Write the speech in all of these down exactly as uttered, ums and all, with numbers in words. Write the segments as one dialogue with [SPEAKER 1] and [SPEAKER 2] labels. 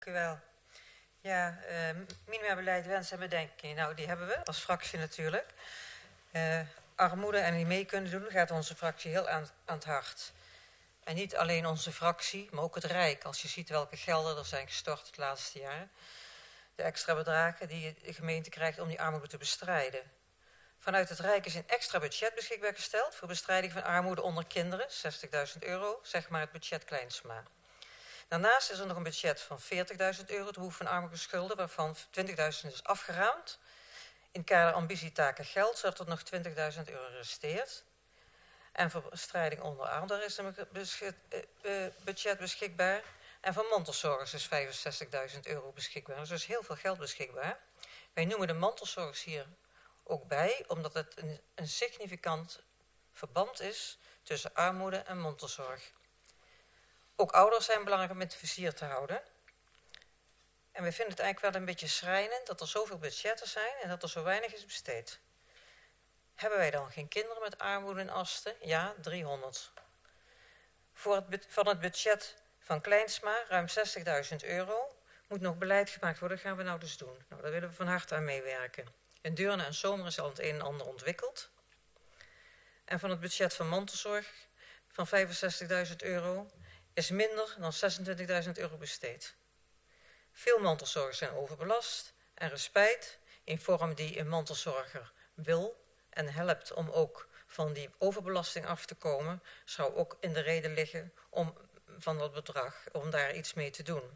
[SPEAKER 1] Dank u wel. Ja, uh, minimabeleid, wensen en bedenkingen. Nou, die hebben we als fractie natuurlijk. Uh, armoede en die mee kunnen doen, gaat onze fractie heel aan, aan het hart. En niet alleen onze fractie, maar ook het Rijk. Als je ziet welke gelden er zijn gestort het laatste jaar. De extra bedragen die de gemeente krijgt om die armoede te bestrijden. Vanuit het Rijk is een extra budget beschikbaar gesteld voor bestrijding van armoede onder kinderen, zestigduizend euro, zeg maar het budget Kleinsma. Daarnaast is er nog een budget van veertigduizend euro te behoeve van armoede schulden, waarvan twintigduizend is afgeraamd. In het kader ambitietaken geld, zodat er nog twintigduizend euro resteert. En voor bestrijding onder armoede is er een budget beschikbaar. En voor mantelzorgers is vijfenzestigduizend euro beschikbaar. Dus er is heel veel geld beschikbaar. Wij noemen de mantelzorgers hier ook bij, omdat het een, een significant verband is tussen armoede en mantelzorg. Ook ouders zijn belangrijk om in het vizier te houden. En we vinden het eigenlijk wel een beetje schrijnend dat er zoveel budgetten zijn en dat er zo weinig is besteed. Hebben wij dan geen kinderen met armoede in Asten? Ja, driehonderd. Voor het, van het budget van Kleinsma, ruim zestigduizend euro, moet nog beleid gemaakt worden. Dat gaan we nou dus doen. Nou, daar willen we van harte aan meewerken. In Deurne en Zomer is al het een en ander ontwikkeld. En van het budget van mantelzorg van vijfenzestigduizend euro is minder dan zesentwintigduizend euro besteed. Veel mantelzorgers zijn overbelast en respijt in vorm die een mantelzorger wil en helpt om ook van die overbelasting af te komen, zou ook in de reden liggen om van dat bedrag, om daar iets mee te doen.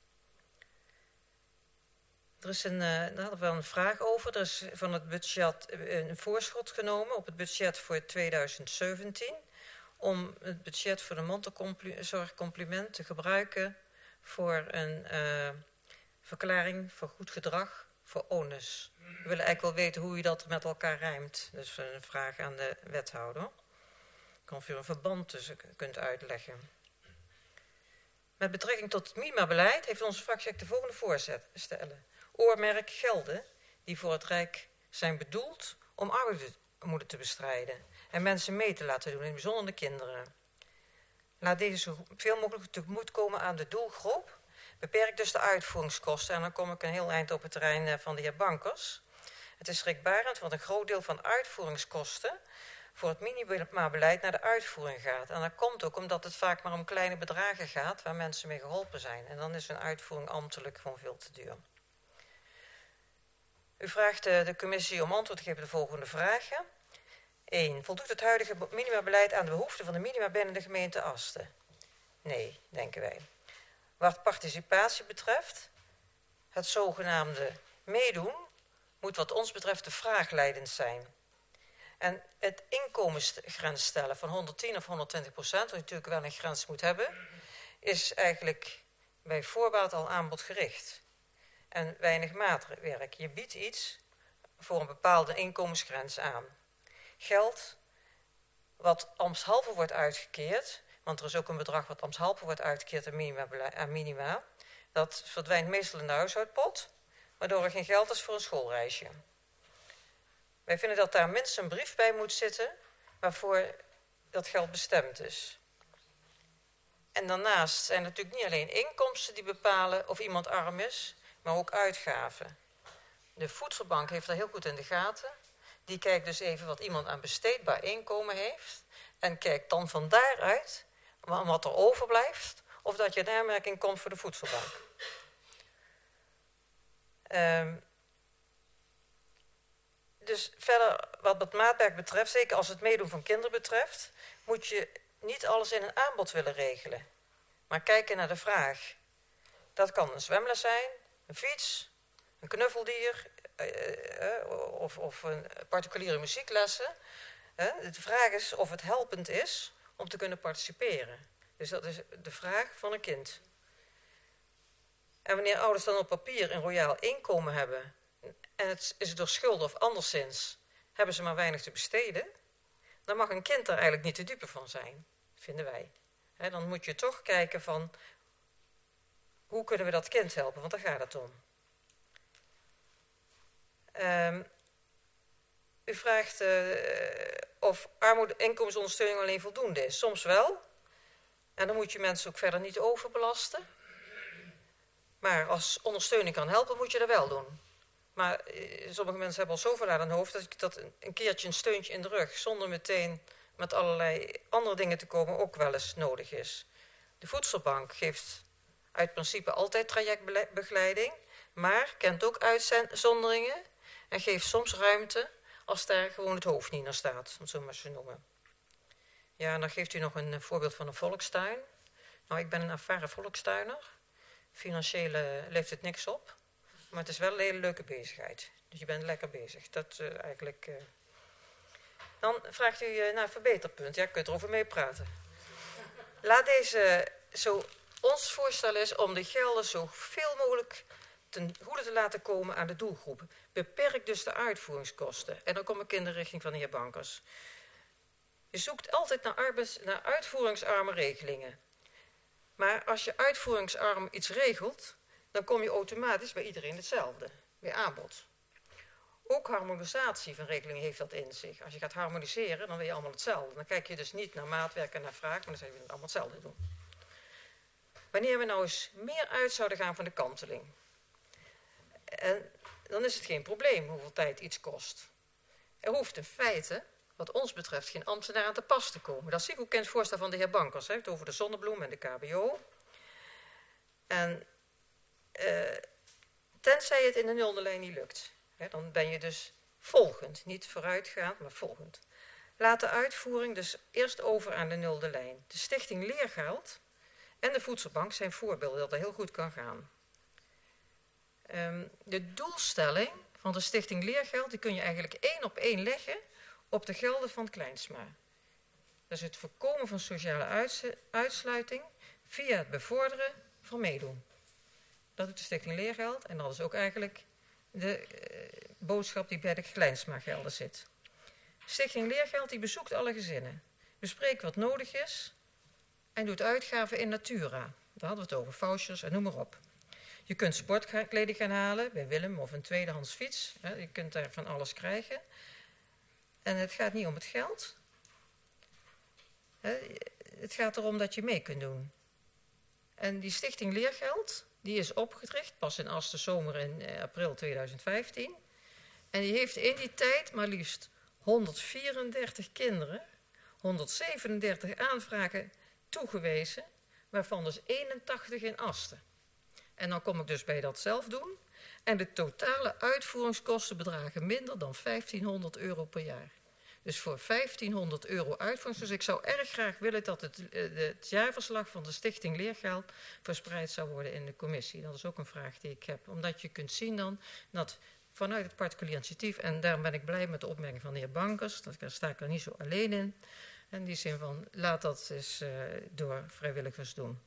[SPEAKER 1] Er is een, uh, daar hadden we wel een vraag over. Er is van het budget een voorschot genomen op het budget voor tweeduizend zeventien om het budget voor de mantelzorgcompliment te gebruiken voor een uh, verklaring voor goed gedrag voor onus. We willen eigenlijk wel weten hoe u dat met elkaar rijmt. Dus een vraag aan de wethouder. Ik kan of u een verband tussen kunt uitleggen. Met betrekking tot het minimabeleid heeft onze fractie de volgende voorstellen. Oormerk gelden die voor het Rijk zijn bedoeld om armoede te bestrijden en mensen mee te laten doen, in het bijzonder de kinderen. Laat deze zoveel mogelijk tegemoetkomen aan de doelgroep. Beperk dus de uitvoeringskosten en dan kom ik een heel eind op het terrein van de heer Bankers. Het is schrikbarend, want een groot deel van de uitvoeringskosten voor het minimabeleid naar de uitvoering gaat. En dat komt ook omdat het vaak maar om kleine bedragen gaat waar mensen mee geholpen zijn. En dan is een uitvoering ambtelijk gewoon veel te duur. U vraagt de commissie om antwoord te geven op de volgende vragen. één. Voldoet het huidige minimabeleid aan de behoeften van de minima binnen de gemeente Asten? Nee, denken wij. Wat participatie betreft, het zogenaamde meedoen moet wat ons betreft de vraag leidend zijn. En het inkomensgrens stellen van honderdtien of honderdtwintig procent, wat je natuurlijk wel een grens moet hebben, is eigenlijk bij voorbaat al aanbodgericht. En weinig maatwerk. Je biedt iets voor een bepaalde inkomensgrens aan. Geld wat ambtshalve wordt uitgekeerd, want er is ook een bedrag wat ambtshalve wordt uitgekeerd aan minima, aan minima, dat verdwijnt meestal in de huishoudpot, waardoor er geen geld is voor een schoolreisje. Wij vinden dat daar minstens een brief bij moet zitten waarvoor dat geld bestemd is. En daarnaast zijn het natuurlijk niet alleen inkomsten die bepalen of iemand arm is, maar ook uitgaven. De voedselbank heeft dat heel goed in de gaten. Die kijkt dus even wat iemand aan besteedbaar inkomen heeft en kijkt dan van daaruit wat er overblijft of dat je in aanmerking komt voor de voedselbank. Um, Dus verder, wat het maatwerk betreft, zeker als het meedoen van kinderen betreft, moet je niet alles in een aanbod willen regelen. Maar kijken naar de vraag. Dat kan een zwemles zijn, een fiets, een knuffeldier uh, uh, of, of een particuliere muzieklessen. Uh, de vraag is of het helpend is om te kunnen participeren. Dus dat is de vraag van een kind. En wanneer ouders dan op papier een royaal inkomen hebben en het is door schulden of anderszins hebben ze maar weinig te besteden, dan mag een kind daar eigenlijk niet de dupe van zijn, vinden wij. He, dan moet je toch kijken van, hoe kunnen we dat kind helpen, want daar gaat het om. Um, u vraagt uh, of armoede inkomensondersteuning alleen voldoende is. Soms wel. En dan moet je mensen ook verder niet overbelasten. Maar als ondersteuning kan helpen, moet je dat wel doen. Maar eh, sommige mensen hebben al zoveel aan hun hoofd dat ik dat een, een keertje een steuntje in de rug, zonder meteen met allerlei andere dingen te komen, ook wel eens nodig is. De voedselbank geeft uit principe altijd trajectbegeleiding, maar kent ook uitzonderingen en geeft soms ruimte als daar gewoon het hoofd niet naar staat, om het zo maar eens te noemen. Ja, en dan geeft u nog een voorbeeld van een volkstuin. Nou, ik ben een ervaren volkstuiner. Financieel uh, levert het niks op, maar het is wel een hele leuke bezigheid. Dus je bent lekker bezig. Dat uh, eigenlijk. Uh... Dan vraagt u uh, naar verbeterpunt. Ja, je kunt erover meepraten. Laat deze zo. Ons voorstel is om de gelden zoveel mogelijk ten goede te laten komen aan de doelgroep. Beperk dus de uitvoeringskosten. En dan kom ik in de richting van de heer Bankers. Je zoekt altijd naar, arbeids, naar uitvoeringsarme regelingen. Maar als je uitvoeringsarm iets regelt, dan kom je automatisch bij iedereen hetzelfde, bij aanbod. Ook harmonisatie van regelingen heeft dat in zich. Als je gaat harmoniseren, dan wil je allemaal hetzelfde. Dan kijk je dus niet naar maatwerk en naar vraag, maar dan zeg je allemaal hetzelfde doen. Wanneer we nou eens meer uit zouden gaan van de kanteling, en dan is het geen probleem hoeveel tijd iets kost. Er hoeft in feite, wat ons betreft, geen ambtenaar aan te pas te komen. Dat zie ik ook in het voorstel van de heer Bankers, hè, over de Zonnebloem en de K B O. En uh, tenzij het in de nulde lijn niet lukt, hè, dan ben je dus volgend. Niet vooruitgaand, maar volgend. Laat de uitvoering dus eerst over aan de nulde lijn. De Stichting Leergeld en de Voedselbank zijn voorbeelden dat dat heel goed kan gaan. Um, de doelstelling van de Stichting Leergeld, die kun je eigenlijk één op één leggen op de gelden van Kleinsma. Dat is het voorkomen van sociale uitsluiting via het bevorderen van meedoen. Dat doet de Stichting Leergeld en dat is ook eigenlijk de uh, boodschap die bij de Kleinsma-gelden zit. Stichting Leergeld die bezoekt alle gezinnen, bespreekt wat nodig is en doet uitgaven in natura. Daar hadden we het over, vouchers en noem maar op. Je kunt sportkleding gaan halen bij Willem of een tweedehands fiets. Je kunt daar van alles krijgen. En het gaat niet om het geld. Het gaat erom dat je mee kunt doen. En die Stichting Leergeld, die is opgericht pas in Asten zomer in april tweeduizend vijftien. En die heeft in die tijd maar liefst honderdvierendertig kinderen, honderdzevenendertig aanvragen toegewezen, waarvan dus eenentachtig in Asten. En dan kom ik dus bij dat zelf doen. En de totale uitvoeringskosten bedragen minder dan vijftienhonderd euro per jaar. Dus voor vijftienhonderd euro uitvoering. Dus ik zou erg graag willen dat het, het jaarverslag van de Stichting Leergeld verspreid zou worden in de commissie. Dat is ook een vraag die ik heb. Omdat je kunt zien dan dat vanuit het particulier initiatief, en daarom ben ik blij met de opmerking van de heer Bankers, daar sta ik er niet zo alleen in. In die zin van, laat dat eens uh, door vrijwilligers doen.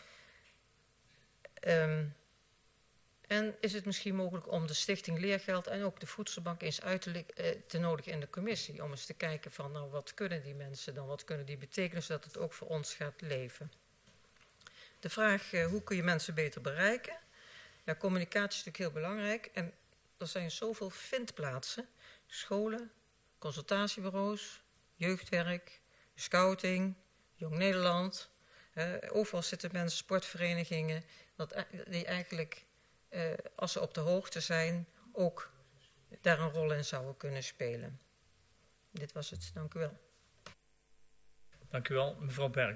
[SPEAKER 1] Um, en is het misschien mogelijk om de Stichting Leergeld en ook de Voedselbank eens uit te, uh, te nodigen in de commissie. Om eens te kijken van, nou, wat kunnen die mensen dan, wat kunnen die betekenen, zodat het ook voor ons gaat leven. De vraag, uh, hoe kun je mensen beter bereiken? Ja, communicatie is natuurlijk heel belangrijk. En er zijn zoveel vindplaatsen, scholen, consultatiebureaus, jeugdwerk, scouting, Jong Nederland. Uh, overal zitten mensen, sportverenigingen, dat, die eigenlijk, uh, als ze op de hoogte zijn, ook daar een rol in zouden kunnen spelen. Dit was het, dank u wel.
[SPEAKER 2] Dank u wel, mevrouw Berg.